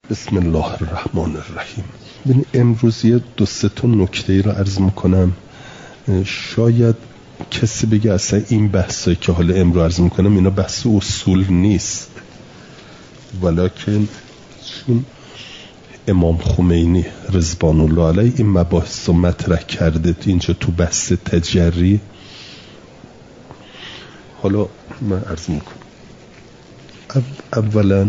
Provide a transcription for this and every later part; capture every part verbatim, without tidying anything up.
بسم الله الرحمن الرحیم. ببین امروز یه دو سه تا نکته ای رو عرض میکنم. شاید کسی بگه اصلا این بحثایی که حالا امروز عرض میکنم اینا بحث اصول نیست، ولکن چون امام خمینی رضوان الله علیه این مباحث رو مطرح کرده اینجا تو بحث تجری، حالا من عرض میکنم. اولا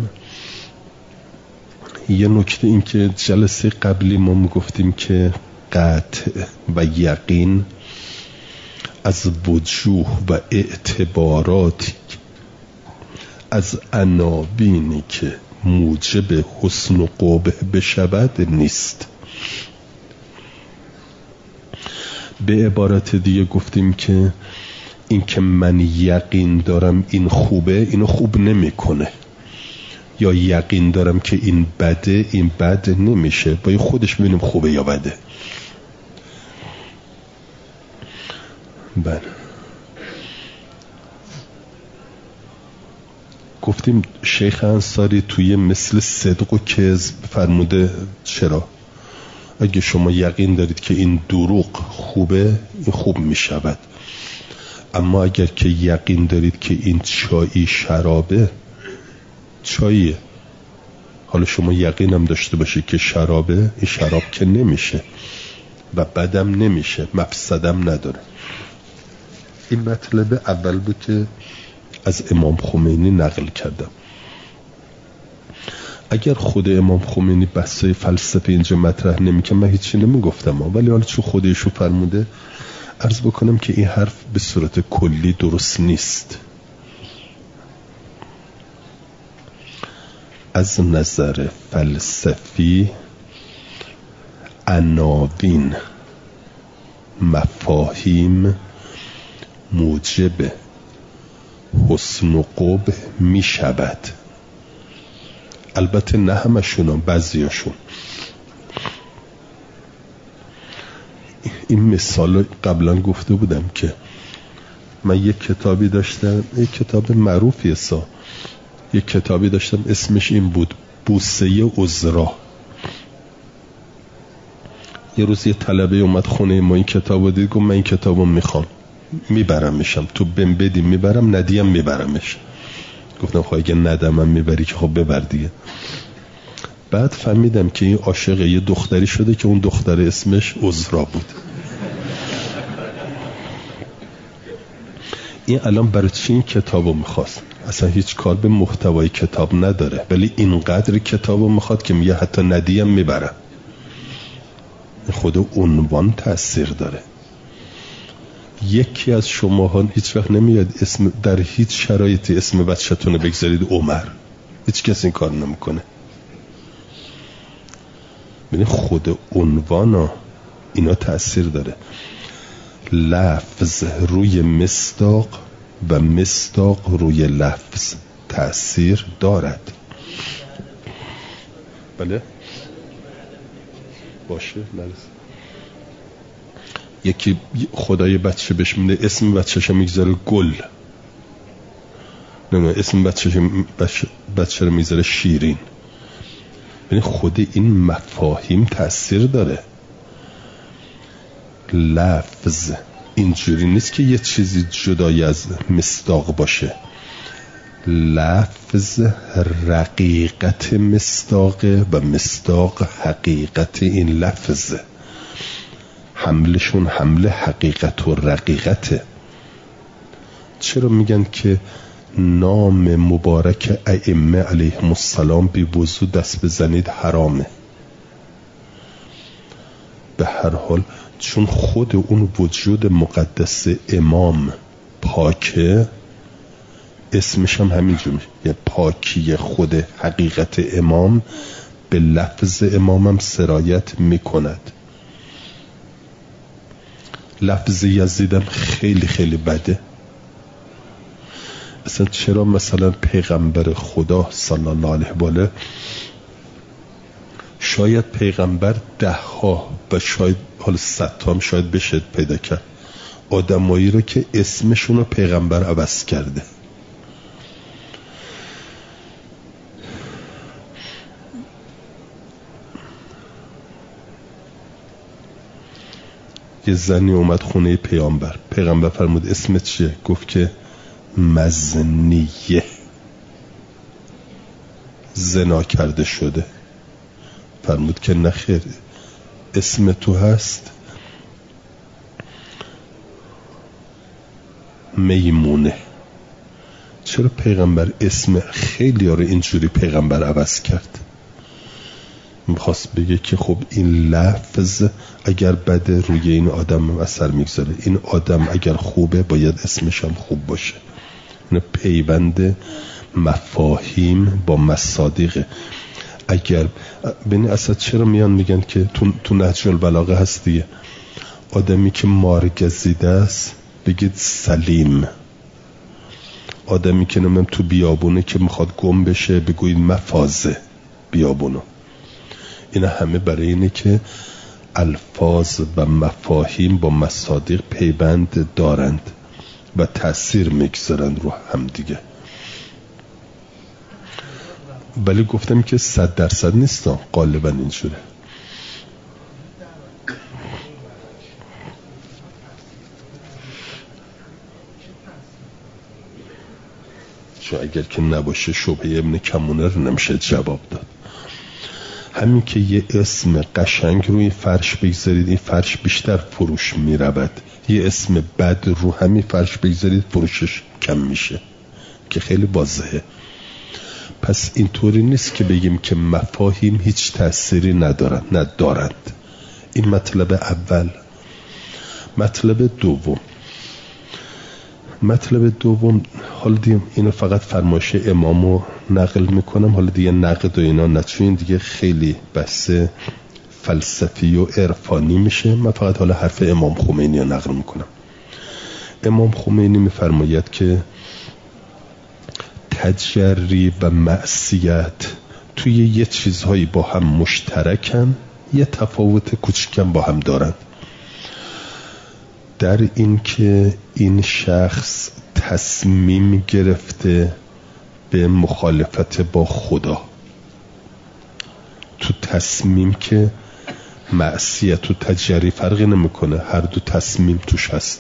یه نکته این که جلسه قبلی ما میگفتیم که قطع و یقین از وجوه و اعتباراتی از عناوینی که موجب حسن و قبح بشود نیست. به عبارت دیگه گفتیم که این که من یقین دارم این خوبه اینو خوب نمیکنه، یا یقین دارم که این بده این بد نمیشه، باید خودش ببینیم خوبه یا بده. بله گفتیم شیخ انصاری توی مثل صدق و کذب فرموده چرا؟ اگه شما یقین دارید که این دروغ خوبه این خوب میشود، اما اگر که یقین دارید که این چایی شرابه چاییه، حالا شما یقینم داشته باشید که شرابه، این شراب که نمیشه و بدم نمیشه مفسدم نداره. این مطلب اول بود که از امام خمینی نقل کردم. اگر خود امام خمینی بحثای فلسفه اینجا مطرح نمیکنه من هیچی نمیگفتم، ولی حالا چون خودشو فرموده عرض بکنم که این حرف به صورت کلی درست نیست. از نظر فلسفی عناوین مفاهیم موجب حسن و قبح می شود، البته نه همشون، بعضیاشون. این مثال قبلا گفته بودم که من یک کتابی داشتم، یک کتاب معروفی سا یک کتابی داشتم اسمش این بود بوسه عذرا. یه روز یه طلبه اومد خونه ما این کتابو دید، گفت من این کتابو میخوام، میبرمشم، تو بهم بدی میبرم، ندیم میبرمش. گفتم خب اگه ندمم میبری که خب ببر دیگه. بعد فهمیدم که این عاشق یه دختری شده که اون دختر اسمش عذرا بود. این الان برای چی این کتابو میخواست؟ اصلا هیچ کار به محتوای کتاب نداره، ولی اینقدر کتابو میخواد که میگه حتی ندیم میبرم. خود عنوان تأثیر داره. یکی از شماها هیچ وقت نمیاد اسم در هیچ شرایطی اسم بچه‌تون رو بگذارید عمر، هیچ کس این کار نمیکنه. ببین خود عنوان اینا تأثیر داره. لفظ روی مصداق و مصداق روی لفظ تأثیر دارد. بله باشه نرس. یکی خدای بچه بهش میده اسم بچه‌شو میگذاره گل، نه نه اسم بچه‌شو بچه, بچه رو میذاره شیرین. ببین خود این مفاهیم تأثیر داره. لفظ اینجوری نیست که یه چیزی جدای از مصداق باشه. لفظ رقیقت مصداقه و مصداق حقیقت این لفظ. حملشون حمل حقیقت و رقیقته. چرا میگن که نام مبارک ائمه علیهم السلام بی وضو دست بزنید حرامه؟ به هر حال چون خود اون وجود مقدس امام پاکه، اسمش هم همینجور میشه، یه پاکی خود حقیقت امام به لفظ امام هم سرایت میکند. لفظ یزیدم خیلی خیلی بده. اصلا چرا مثلا پیغمبر خدا صلی الله علیه و آله، شاید پیغمبر ده ها و شاید حالا صد تا هم شاید بشه پیدا کرد آدمایی رو که اسمشون رو پیغمبر عوض کرده. یه زنی اومد خونه پیامبر، پیغمبر فرمود اسمت چیه؟ گفت که مزنیه، زنا کرده شده. فرمود که نخیر، اسم تو هست میمونه. چرا پیغمبر اسم خیلی ها رو اینجوری پیغمبر عوض کرد؟ میخواست بگه که خب این لفظ اگر بده روی این آدم اثر میگذاره، این آدم اگر خوبه باید اسمش هم خوب باشه. این پیوند مفاهیم با مصادیقه. اگر ببین اصلا چرا میان میگن که تو, تو نهج البلاغه هست دیگه، آدمی که مارگزیده است بگید سلیم، آدمی که نمیم تو بیابونه که میخواد گم بشه بگوید مفازه بیابونو. اینا همه برای اینه که الفاظ و مفاهیم با مصادیق پیوند دارند و تأثیر میگذارند رو هم دیگه. ولی گفتم که صد درصد نیستم، غالبا اینجوره. چون اگر که نباشه شبهه ابن کمونه رو نمیشه جواب داد. همین که یه اسم قشنگ روی فرش بگذارید این فرش بیشتر فروش میرود، یه اسم بد رو همین فرش بگذارید فروشش کم میشه، که خیلی واضحه. پس اینطوری نیست که بگیم که مفاهیم هیچ تأثیری ندارن، ندارند. این مطلب اول. مطلب دوم مطلب دوم حالا دیگه اینو فقط فرمایش امامو نقل میکنم، حالا دیگه نقد و اینا نه، چون دیگه خیلی بحث فلسفی و عرفانی میشه. من فقط حالا حرف امام خمینی رو نقل میکنم. امام خمینی میفرماید که تجری و معصیت توی یه چیزهایی با هم مشترکن، یه تفاوت کوچکم با هم دارن، در این که این شخص تصمیم گرفته به مخالفت با خدا. تو تصمیم که معصیت و تجری فرقی نمیکنه، هر دو تصمیم توش هست.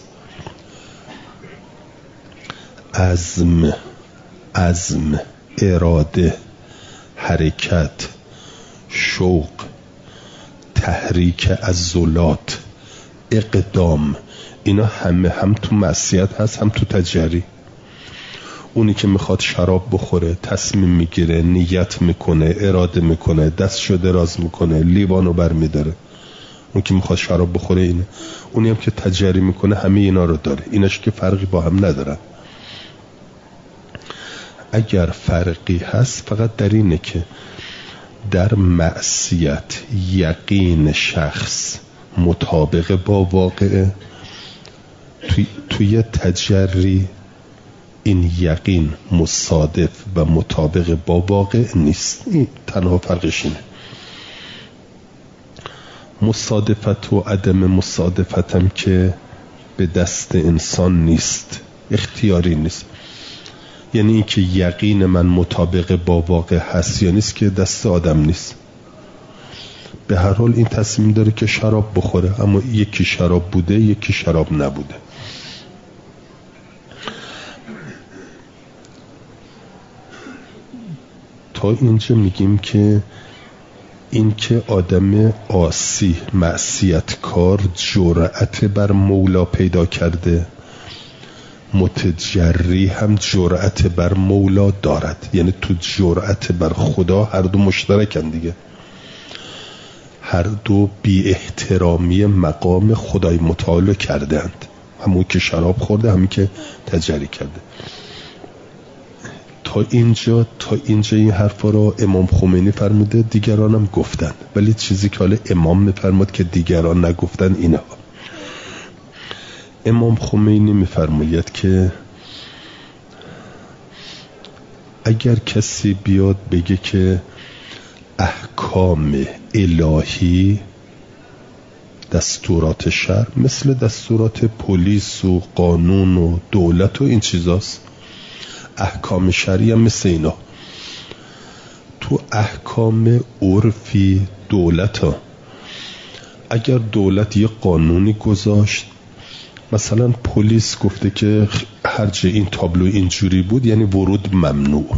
عزم عزم اراده، حرکت، شوق، تحریک عضلات، اقدام، اینا همه هم تو معصیت هست هم تو تجری. اونی که میخواد شراب بخوره تصمیم میگیره، نیت میکنه، اراده میکنه، دستشو دراز میکنه، لیوانو بر میداره. اون که میخواد شراب بخوره اینه. اونی هم که تجری میکنه همه اینا رو داره. ایناش که فرقی با هم ندارن. اگر فرقی هست فقط در اینه که در معصیت یقین شخص مطابق با واقعه، توی, توی تجری این یقین مصادف و مطابق با واقع نیست. این تنها فرقش اینه. مصادفت و عدم مصادفت هم که به دست انسان نیست، اختیاری نیست. یعنی این که یقین من مطابق با واقع هست یا نیست که دست آدم نیست. به هر حال این تصمیم داره که شراب بخوره، اما یکی شراب بوده یکی شراب نبوده. تا اینجا میگیم که این که آدم عاصی معصیتکار جرأت بر مولا پیدا کرده، متجری هم جرأت بر مولا دارد. یعنی تو جرأت بر خدا هر دو مشترکن دیگه، هر دو بی احترامی مقام خدای متعال کردند، همون که شراب خورده همون که تجری کرده. تا اینجا تا اینجا این حرفا رو امام خمینی فرموده، دیگران هم گفتن، ولی چیزی که حالا امام میفرماد که دیگران نگفتن اینها. امام خمینی میفرماید که اگر کسی بیاد بگه که احکام الهی دستورات شرع مثل دستورات پلیس و قانون و دولت و این چیزاست، احکام شرعی هم مثل اینا، تو احکام عرفی دولت ها اگر دولت یه قانونی گذاشت، مثلا پلیس گفته که هر جا این تابلو اینجوری بود یعنی ورود ممنوع،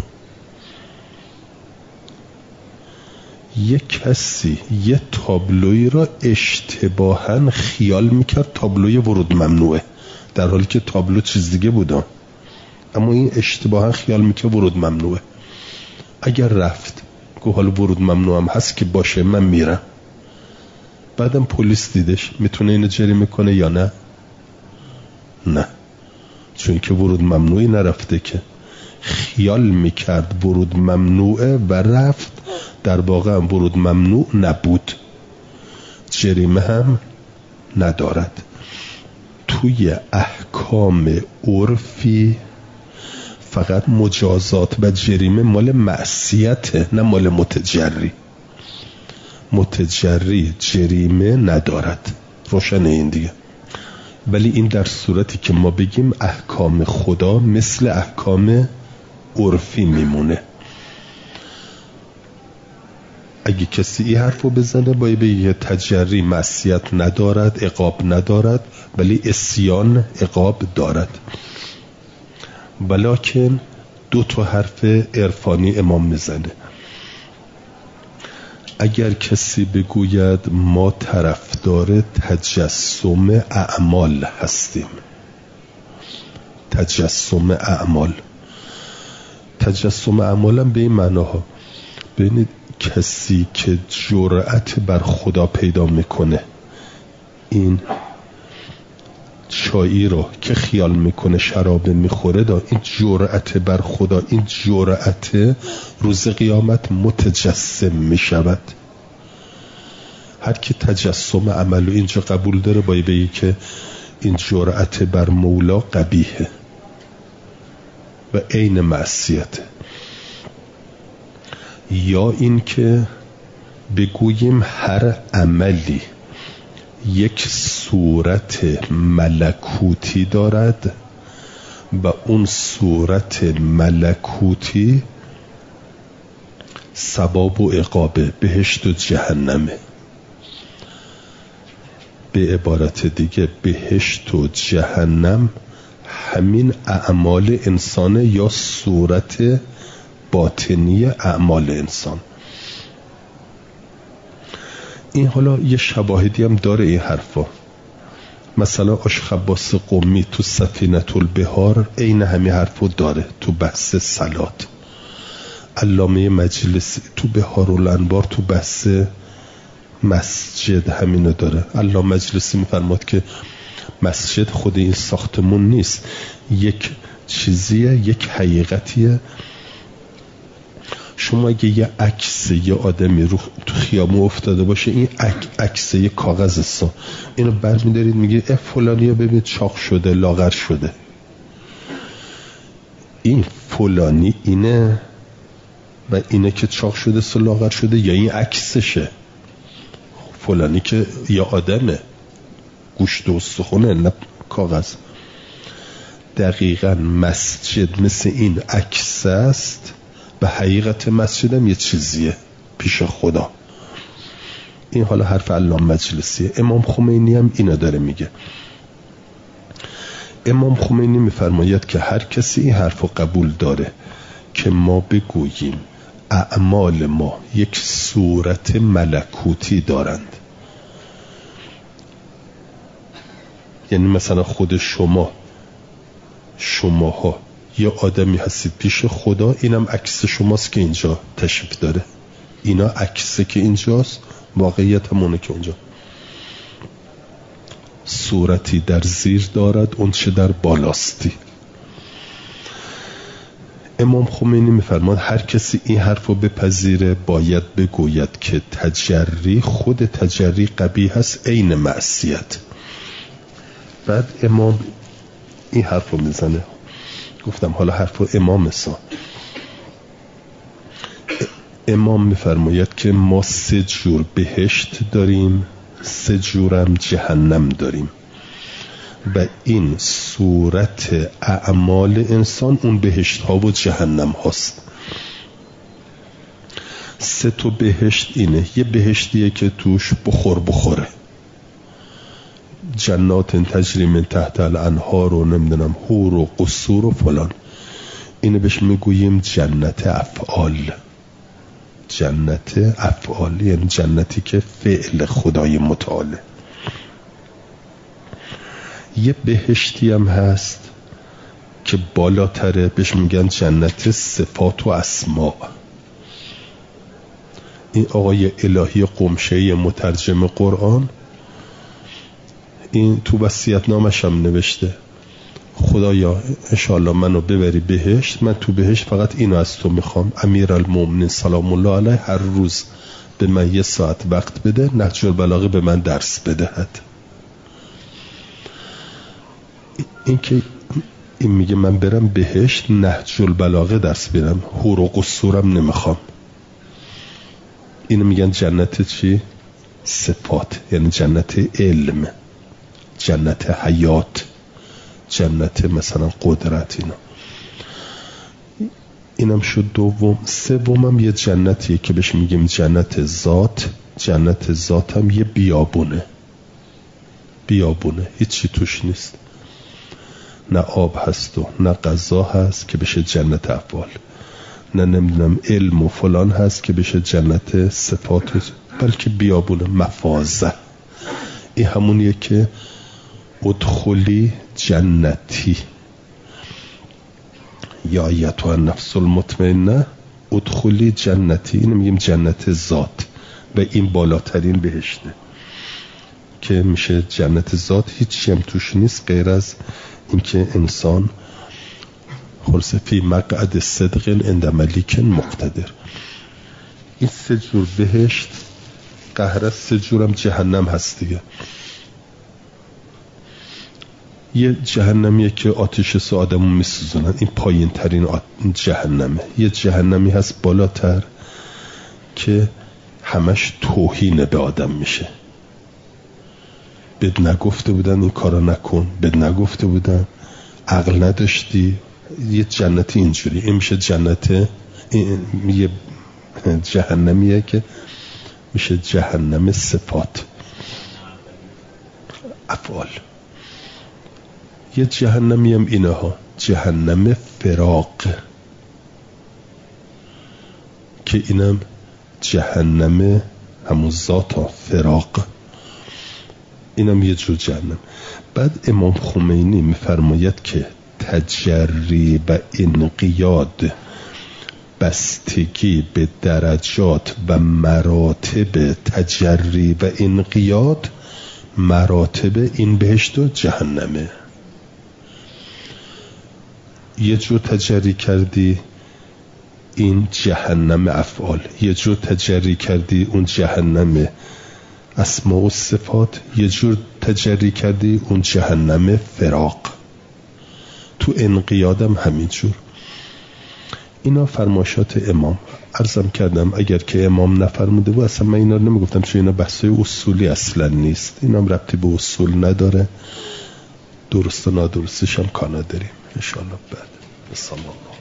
یک کسی یه تابلوی را اشتباهاً خیال میکرد تابلوی ورود ممنوعه، در حالی که تابلو چیز دیگه بودن، اما این اشتباهاً خیال میکرد ورود ممنوعه. اگر رفت گفت حالا ورود ممنوع هم هست که باشه من میرم، بعدم پلیس دیدش، میتونه اینو جریمه کنه یا نه؟ نه، چون که ورود ممنوعی نرفته، که خیال میکرد ورود ممنوعه و رفت، در واقع هم ورود ممنوع نبود، جریمه هم ندارد. توی احکام عرفی فقط مجازات و جریمه مال معصیته، نه مال متجری. متجری جریمه ندارد، روشنه این دیگه. ولی این در صورتی که ما بگیم احکام خدا مثل احکام عرفی میمونه. اگه کسی این حرفو بزنه باید بگه تجری معصیت ندارد، عقاب ندارد، ولی عصیان عقاب دارد. ولیکن دو تا حرف عرفانی امام میزنه. اگر کسی بگوید ما طرفدار تجسم اعمال هستیم، تجسم اعمال، تجسم اعمال هم به این معناها، ببینید کسی که جرأت بر خدا پیدا میکنه، این چایی رو که خیال میکنه شراب میخوره دا، این جرأت بر خدا، این جرأت روز قیامت متجسم میشود. هر کی تجسم عملو اینجا قبول داره باید بگی که این جرأت بر مولا قبیحه و عین معصیته. یا این که بگوییم هر عملی یک صورت ملکوتی دارد و اون صورت ملکوتی ثواب و عقاب بهشت و جهنمه. به عبارت دیگه بهشت و جهنم همین اعمال انسانه یا صورت باطنی اعمال انسان. این حالا یه شواهدی هم داره این حرفا. مثلا اشخباس قمی تو سفینه البحار عین همین حرفو داره تو بحث صلات. علامه مجلسی تو بحار الانوار تو بحث مسجد همینو داره. علامه مجلسی میفرماد که مسجد خود این ساختمون نیست، یک چیزیه، یک حقیقتیه. شما اگه یه عکس یه آدمی رو تو خیابون افتاده باشه، این عکس یه کاغذ است، اینو برمی‌دارید میگه اه فلانیو ببین چاق شده، لاغر شده. این فلانی اینه و اینه که چاق شده و لاغر شده، یا این عکسشه؟ فلانی که یا آدمه، گوشت و استخونه، نه کاغذ. دقیقاً مسجد مثل این عکس است و حقیقت مسجد هم یه چیزیه پیش خدا. این حالا حرف علامه مجلسیه. امام خمینی هم اینو داره میگه. امام خمینی میفرماید که هر کسی این حرفو قبول داره که ما بگوییم اعمال ما یک صورت ملکوتی دارند، یعنی مثلا خود شما شماها یا آدمی هستید پیش خدا، اینم عکس شماست که اینجا تشریف داره، اینا عکسه که اینجاست، واقعیت همونه که اونجا. صورتی در زیر دارد اون چه در بالاستی. امام خمینی میفرماد هر کسی این حرفو بپذیره باید بگوید که تجری، خود تجری قبیح هست، عین معصیت. بعد امام این حرفو میزنه، گفتم حالا حرفو امام سا. امام میفرماید که ما سه جور بهشت داریم، سه جورم جهنم داریم و این صورت اعمال انسان اون بهشت ها و جهنم هاست. سه تا بهشت اینه. یه بهشتیه که توش بخور بخوره، جنات تجری من تحت الانهار و نمیدونم حور و قصور و فلان. اینو بهش میگوییم جنت افعال. جنت افعال یعنی جنتی که فعل خدای متعاله. یه بهشتی هم هست که بالاتره، بهش میگن جنت صفات و اسماء. این آقای الهی قمشه مترجم قرآن این تو وصیت‌نامش هم نوشته خدایا انشاءالله منو ببری بهشت، من تو بهشت فقط اینو از تو میخوام، امیرالمومنین سلام الله علیه هر روز به من یه ساعت وقت بده، نهج البلاغه به من درس بدهد. این که این میگه من برم بهشت نهج البلاغه درس بدم، حور و قصورم نمیخوام. اینو میگن جنت چی؟ صفات، یعنی جنت علم، جنت حیات، جنت مثلا قدرت. اینا اینم شد دوم. سومم یه جنتیه که بهش میگیم جنت ذات. جنت ذات هم یه بیابونه، بیابونه هیچی توش نیست، نه آب هست و نه غذا هست که بشه جنت افعال، نه نمیدونم علم و فلان هست که بشه جنت صفات، بلکه بیابونه مفازه. این همونیه که ادخلی جنتی یا ایتها النفس المطمئنه ادخلی جنتی. اینو میگیم جنت ذات و این بالاترین بهشته که میشه جنت ذات. هیچی هم توش نیست غیر از اینکه انسان خلص فی مقعد صدق عند ملیک مقتدر. این سه جور بهشت قهر، سه جورم جهنم هست دیگه. یه جهنمیه که آتش سو آدمو میسوزونن، این پایین ترین جهنمه. یه جهنمی هست بالاتر که همش توهین به آدم میشه، بد نگفته بودن این کارا نکن، بد نگفته بودن، عقل نداشتی. یه جنتی اینجوری. این میشه جنت، این یه جهنمیه که میشه جهنم صفات افعال. یه جهنمی هم اینها جهنم فراق که اینم جهنم همون ذات فراق، اینم یه جور جهنم. بعد امام خمینی میفرماید که تجری و انقیاد، بستگی به درجات و مراتب تجری و انقیاد، مراتب این بهشت و جهنمه. یه جور تجری کردی این جهنم افعال، یه جور تجری کردی اون جهنم اسماء و صفات، یه جور تجری کردی اون جهنم فراق. تو انقیادم همین جور. اینا فرمایشات امام. عرضم کردم اگر که امام نفرموده بود اصلا من اینا رو نمیگفتم، چون اینا بحثای اصولی اصلا نیست، اینا هم ربطی به اصول نداره، درست و نادرستش هم کانا داریم انشاءالله بعد. بسم الله.